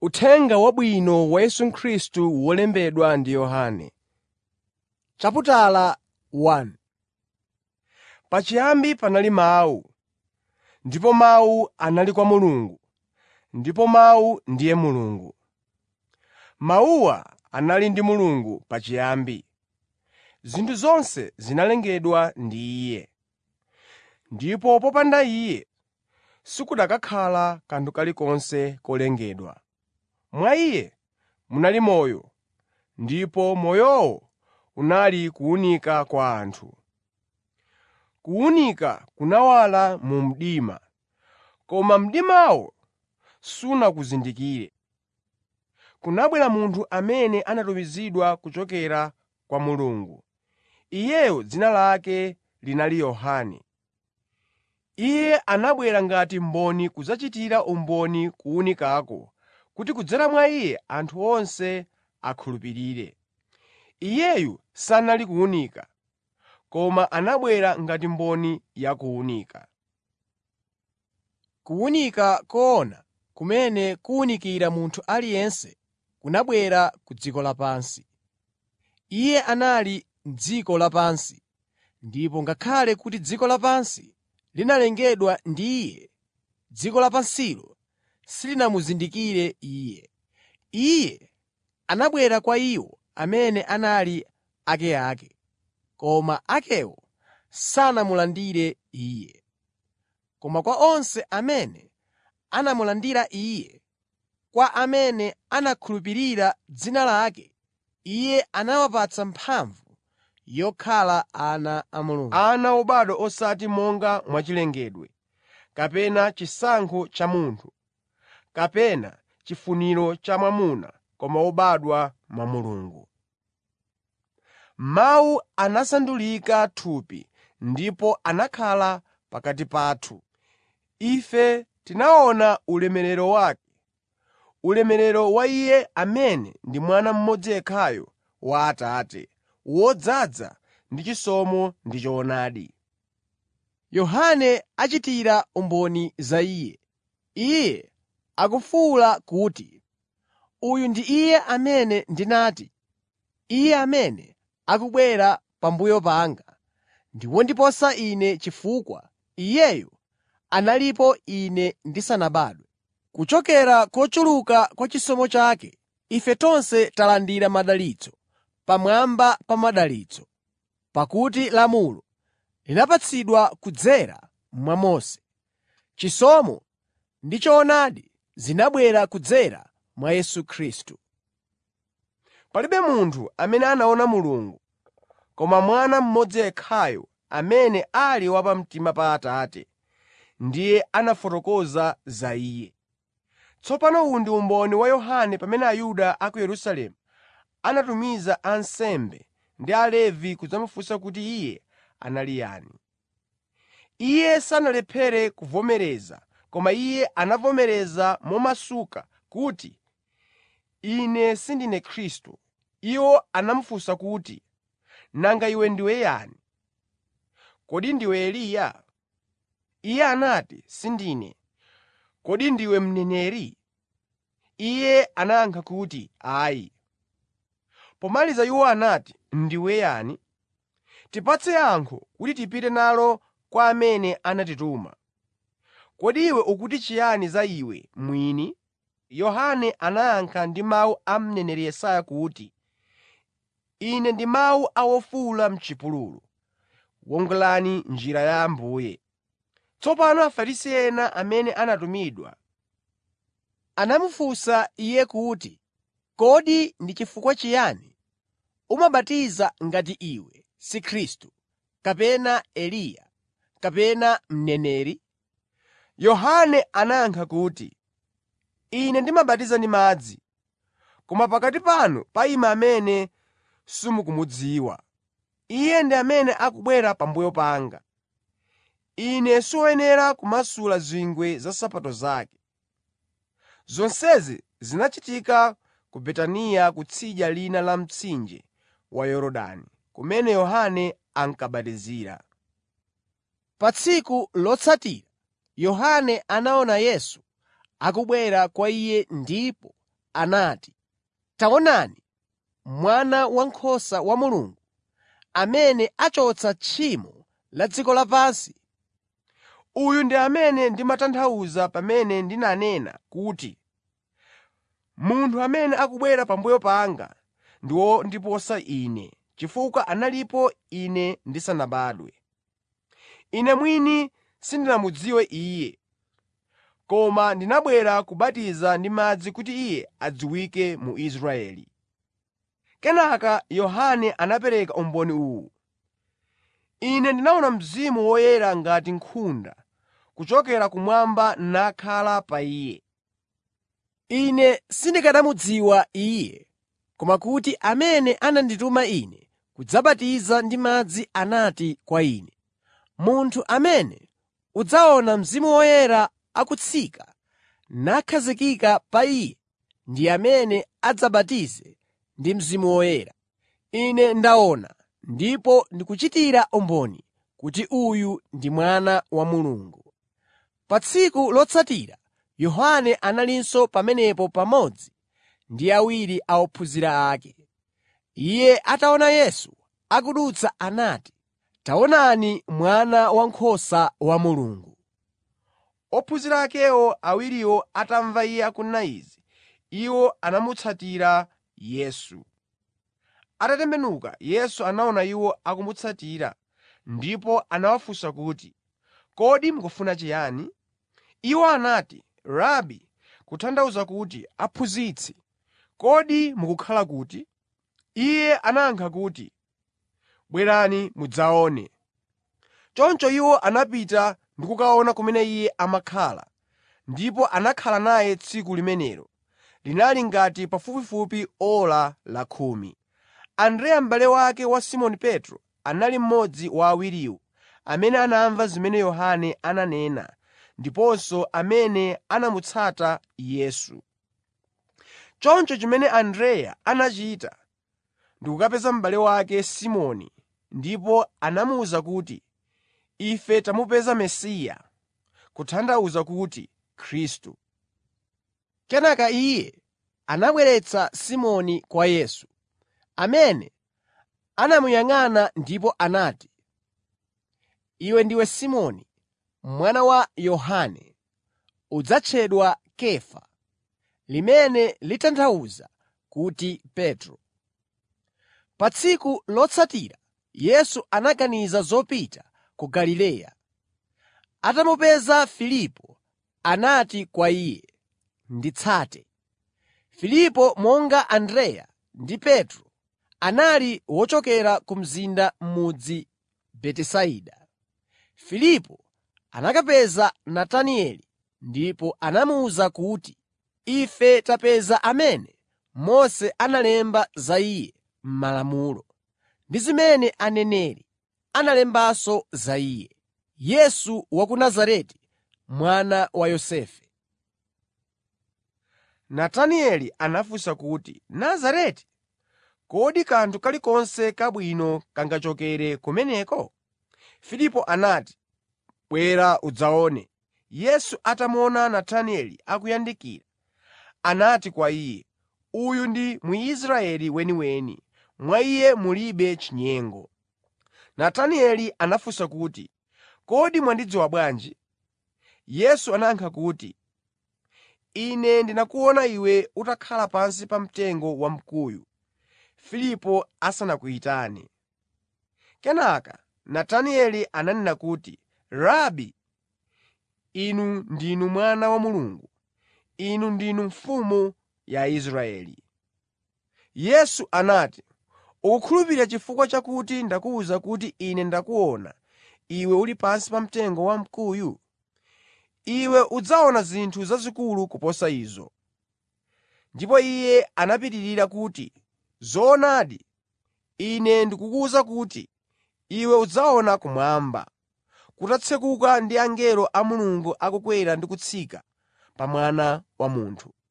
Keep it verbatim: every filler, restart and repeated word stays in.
Uthenga Wabwino wa Yesu Khristu wolembedwa ndi Yohane. Chaputala wani. Pachiyambi panali Mawu, ndipo Mawu anali kwa Mulungu, ndipo Mawu ndiye Mulungu. Mawuwa anali ndi Mulungu pachiyambi. Zinthu zonse zinalengedwa ndi Iye, ndipo popanda Iye sikukanakhala kanthu kalikonse kolengedwa. Mwa Iye munali moyo, ndipo moyowo unali kuwunika kwa anthu. Kuwunika kunawala mu mdima, koma mdimawo sunakuzindikire. Kunabwera munthu amene anatumizidwa kuchokera kwa Mulungu. Iyeyo dzina lake linali Yohane. Iye anabwera ngati mboni kudzachitira umboni kuwunikako, kuti kudzera mwa Iye anthu onse akhulupirire. Iyeyu sanali kuwunika, koma anabwera ngati mboni ya kuwunika. Kuwunika koona kumene kuwunikira munthu aliyense kunabwera ku dziko lapansi. Iye anali m'dziko lapansi, ndipo ngakhale kuti dziko lapansi linalengedwa ndi Iye, dziko lapansilo silinamuzindikire Iye. Iye anabwera kwa iwo amene anali akeake, koma akewo sanamulandire Iye. Koma kwa onse amene anamulandira Iye, kwa amene anakhulupirira dzina lake, Iye anawapatsa mphamvu yokhala ana a Mulungu. Ana obadwa osati monga mwachilengedwe, kapena chisankho cha munthu, kapena chifuniro cha mwamuna, koma obadwa mwa Mulungu. Mawu anasandulika thupi ndipo anakhala pakati pathu. Ife tinaona ulemerero wake, ulemerero wa Iye amene ndi Mwana mmodzi yekhayo wa Atate, wodzaza ndi chisomo ndi choonadi. Yohane achitira umboni za Iye. Iye akufuwula kuti, “Uyu ndi Iye amene ndinati, ‘Iye amene akubwera pambuyo panga ndi wondiposa ine chifukwa Iyeyu analipo ine ndisanabadwe.’ ” Kuchokera kochuluka kwa chisomo chake, ife tonse talandira madalitso pamwamba pa madalitso. Pakuti lamulo linapatsidwa kudzera mwa Mose, chisomo ndi choonadi zinabwera kudzera mwa Yesu Khristu. Palibe munthu amene anaona Mulungu, koma Mwana mmodzi yekhayo amene ali wapamtima pa Atate, ndiye anafotokoza za Iye. Tsopano uwu ndi umboni wa Yohane pamene Ayuda a ku Yerusalemu anatumiza ansembe ndi Alevi kudzamufunsa kuti Iye anali yani. Iye sanalephere kuvomereza, koma Iye anavomereza momasuka kuti, “Ine sindine Khristu.” Iwo anamufunsa kuti, “Nanga iwe ndiwe yani? Kodi ndiwe Eliya?” Iye anati, “Sindine.” “Kodi ndiwe mneneri?” Iye anayankha kuti, “Ayi.” Pomaliza iwo anati, “Ndiwe yani? Tipatse yankho kuti tipite nalo kwa amene anatituma. Kodi iwe ukuti chiyani za iwe mwini?” Yohane anayankha ndi mawu a mneneri Yesaya kuti, “Ine ndi mawu a wofuwula m'chipululu, wongolani njira ya Ambuye.” Tsopano Afarisi ena amene anatumidwa anamufunsa Iye kuti, “Kodi ndi chifukwa chiyani umabatiza ngati iwe si Khristu, kapena Eliya, kapena mneneri?” Yohane anayankha kuti, “Ine ndimabatiza ndi madzi, koma pakati panu payima amene simukumudziwa. Iye ndi amene akubwera pambuyo panga. Ine siwoyenera kumasula zingwe za nsapato zake.” Zonsezi zinachitika ku Betaniya kutsidya lina la mtsinje wa Yorodani, kumene Yohane ankabatizira. Pa tsiku lotsatira Yohane anaona Yesu akubwera kwa iye ndipo anati, “Taonani, Mwana Wankhosa wa Mulungu, amene achotsa tchimo la dziko lapansi. Uyu ndi amene ndimatanthauza pamene ndinanena kuti, ‘Munthu amene akubwera pambuyo panga ndi wondiposa ine, chifukwa analipo ine ndisanabadwe.’ Ine mwini sindinamudziwe Iye, koma ndinabwera kubatiza ndi madzi kuti Iye adziwike mu Israeli.” Kenaka Yohane anapereka umboni uwu: “Ine ndinaona Mzimu Woyera ngati nkhunda kuchokera kumwamba nakhala pa Iye. Ine sindikanamudziwa Iye, koma kuti amene anandituma Ine kudzabatiza ndi madzi anati kwa ine, ‘Munthu amene udzaona Mzimu Woyera akutsika nakhazikika pa Iye ndi amene adzabatize ndi Mzimu Woyera.’ Ine ndaona ndipo ndikuchitira umboni kuti uyu ndi Mwana wa Mulungu.” Pa tsiku lotsatira Yohane analinso pamenepo pamodzi ndi awiri a ophunzira ake. Iye ataona Yesu akudutsa anati, “Taonani Mwana Wankhosa wa Mulungu.” Ophunzira akewo awiriwo atamva Iye akunena izi, iwo anamutsatira Yesu. Atatembenuka, Yesu anaona iwo akumutsatira ndipo anawafunsa kuti, “Kodi mukufuna chiyani?” Iwo anati, “Rabi,” kutanthauza kuti, “Aphunzitsi, kodi mukukhala kuti?” Iye anayankha kuti, “Bwerani mudzaone.” Choncho iwo anapita ndi kukaona kumene Iye amakhala, ndipo anakhala naye tsiku limenelo. Linali ngati pafupifupi ora lakhumi. Andreya m'bale wake wa Simoni Petro anali mmodzi wa awiriwo amene anamva zimene Yohane ananena ndiponso amene anamutsata Yesu. Choncho chimene Andreya anachita ndi kukapeza m'bale wake Simoni ndipo anamuwuza kuti, “Ife tamupeza Mesiya,” kutanthauza kuti Khristu. Kenaka iye anabweretsa Simoni kwa Yesu, amene anamuyang'ana ndipo anati, “Iwe ndiwe Simoni, mwana wa Yohane. Udzatchedwa Kefa,” limene litanthauza kuti Petro. Pa tsiku lotsatira Yesu anaganiza zopita ku Galileya. Atamupeza Filipo, anati kwa iye, “Nditsate.” Filipo, monga Andreya ndi Petro, anali wochokera ku mzinda mudzi Betisaida. Filipo anakapeza Natanieli ndipo anamuwuza kuti, “Ife tapeza amene Mose analemba za Iye m'Malamulo, ndi zimene aneneri analembanso za Iye, Yesu wa ku Nazareti, mwana wa Yosefe.” Natanieli anafunsa kuti, “Nazareti? Kodi kanthu kalikonse kabwino kangachokere kumeneko?” Filipo anati, “Bwera udzaone.” Yesu atamuona Natanieli akuyandikira, anati kwa iye, “Uyu ndi Mwisraeli weniweni, mwa iye mulibe chinyengo.” Natanieli anafunsa kuti, “Kodi mwandidziwa bwanji?” Yesu anayankha kuti, “Ine ndinakuona iwe utakhala pansi pa mtengo wamkuyu, Filipo asanakuyitane.” Kenaka Natanieli ananena kuti, “Rabi, inu ndinu Mwana wa Mulungu, inu ndinu Mfumu ya Israeli.” Yesu anati, “Ukukhulupirira chifukwa chakuti ndakuwuza kuti Ine ndakuona iwe uli pansi pa mtengo wamkuyu? Iwe udzaona zinthu zazikulu kuposa izo.” Ndipo Iye anapitirira kuti, “Zoonadi, Ine ndikukuwuza kuti iwe udzaona kumwamba kutatsekuka ndi angelo a Mulungu akukwera ndi kutsika pa Mwana wa Munthu.”